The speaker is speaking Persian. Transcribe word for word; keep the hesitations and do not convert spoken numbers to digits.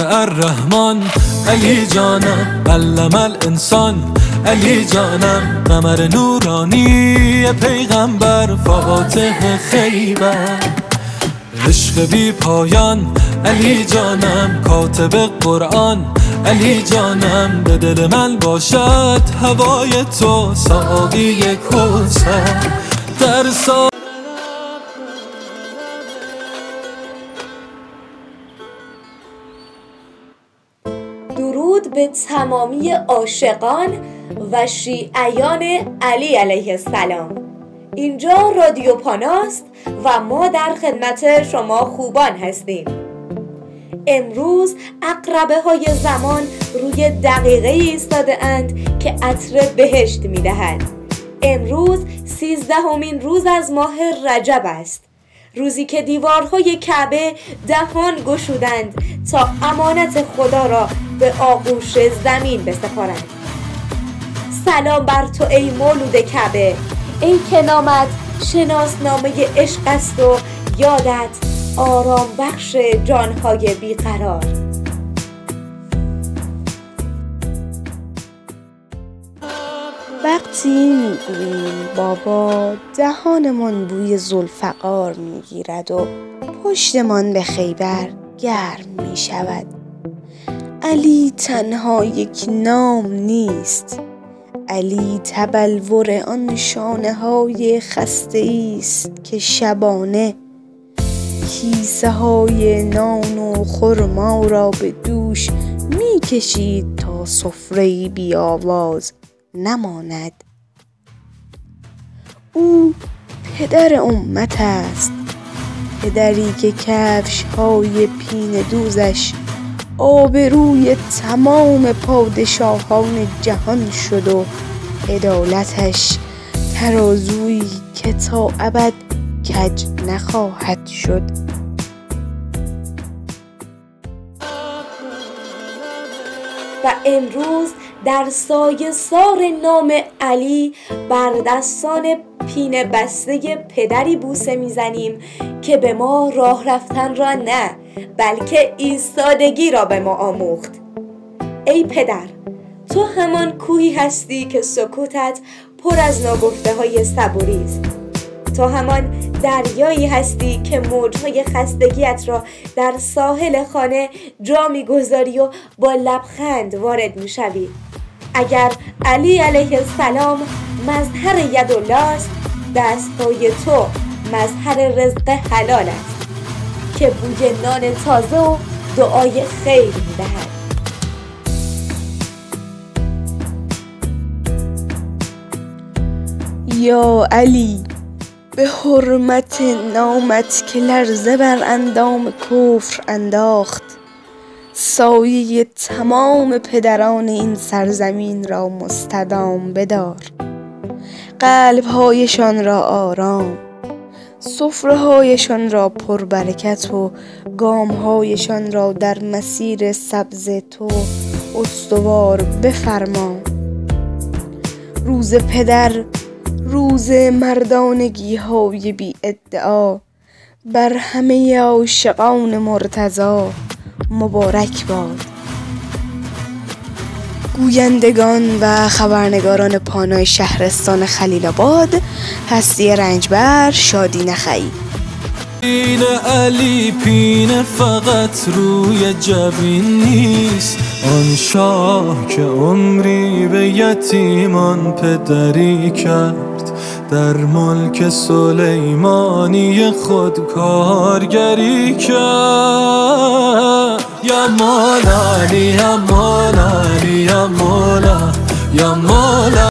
الرحمن علی جانم، علم الانسان علی جانم، قمر نورانی پیغمبر فاتح خیبر، عشق بی پایان علی جانم، کاتب قرآن علی جانم، به دل من باشد هوای تو ساقی کوثر در سا درود به تمامی عاشقان و شیعیان علی علیه السلام. اینجا رادیو پاناست و ما در خدمت شما خوبان هستیم. امروز عقربه های زمان روی دقیقه ایستاده اند که عطر بهشت می دهند. امروز سیزدهمین روز از ماه رجب است، روزی که دیوارهای کعبه دهان گشودند تا امانت خدا را به آغوش زمین بسپارند. سلام بر تو ای مولود کعبه، ای که نامت شناسنامه عشق است و یادت آرام بخش جانهای بیقرار. وقتی میگوییم بابا دهانمان بوی ذوالفقار میگیرد و پشتمان به خیبر گرم میشود. علی تنها یک نام نیست، علی تبلور آن شانه های خسته است که شبانه کیسه های نان و خرما را به دوش می کشید تا سفره بی آواز نماند. او پدر امت است، پدری که کفش های پین دوزش آبروی تمام پادشاهان جهان شد و عدالتش ترازویی که تا ابد کج نخواهد شد. و امروز در سایه سار نام علی بر دستان پینه بسته پدری بوسه میزنیم که به ما راه رفتن را نه بلکه ایستادگی را به ما آموخت. ای پدر، تو همان کوهی هستی که سکوتت پر از ناگفته های صبوری است. تو همان دریایی هستی که موجهای خستگیت را در ساحل خانه جا می‌گذاری و با لبخند وارد می‌شوی. اگر علی علیه السلام مظهر یدالله است، دست‌های تو مظهر رزق حلال است که بوی نان تازه و دعای خیر می‌دهد. یا علی، به حرمت نامت که لرزه بر اندام کفر انداخت، سایه تمام پدران این سرزمین را مستدام بدار، قلب‌هایشان را آرام، سفره‌هایشان را پربرکت و گام‌هایشان را در مسیر سبز تو استوار بفرما. روز پدر، روز مردانگی های بی ادعا بر همه عاشقان مرتضی مبارک باد. گویندگان و خبرنگاران پانای شهرستان خلیل آباد، هستی رنجبر، شادی نخعی. پین علی پین فقط روی جبین نیست، آن شاه که عمری به یتیمان پدری کرد، در ملک سلیمانی خود کارگری کرد. یا مولا علی، یا مولا علی، یا مولا، یا مولا.